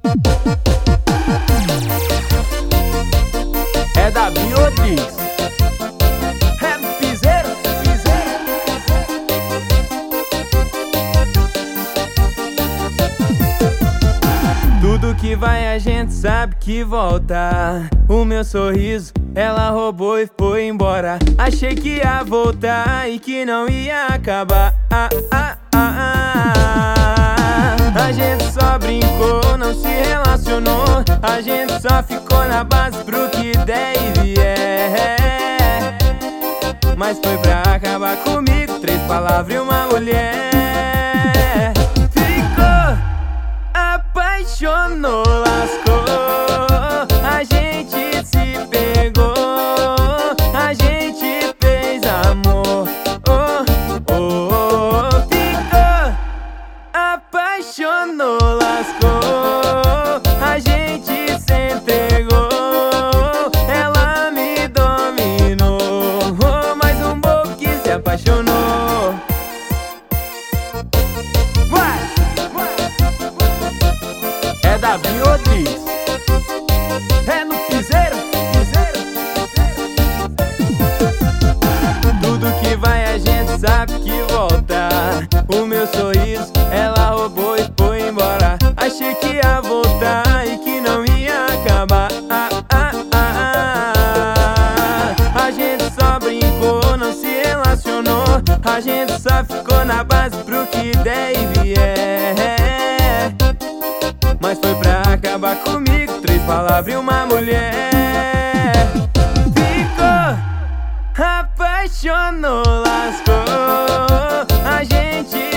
É Davi Rodrigues. É piseiro, piseiro. Tudo que vai a gente sabe que volta. O meu sorriso ela roubou e foi embora. Achei que ia voltar e que não ia acabar. A gente só brincou, não se relacionou. A gente só ficou na base pro que der e vier. Mas foi pra acabar comigo, 3 palavras e uma mulher. Ficou, apaixonou, lascou. A gente se pegou, a gente fez amor. Ficou, apaixonou, lascou. A gente se entregou, ela me dominou. Mais um bobo que se apaixonou. É Davi Rodrigues. É no piseiro, piseiro. Tudo que vai a gente sabe que volta. O meu sorriso ela roubou e foi embora. Achei que ia voltar e que não ia acabar. A gente só brincou, não se relacionou. A gente só ficou na base pro que der e vier. Mas foi pra acabar comigo, 3 palavras e uma mulher. Ficou, apaixonou, lascou. A gente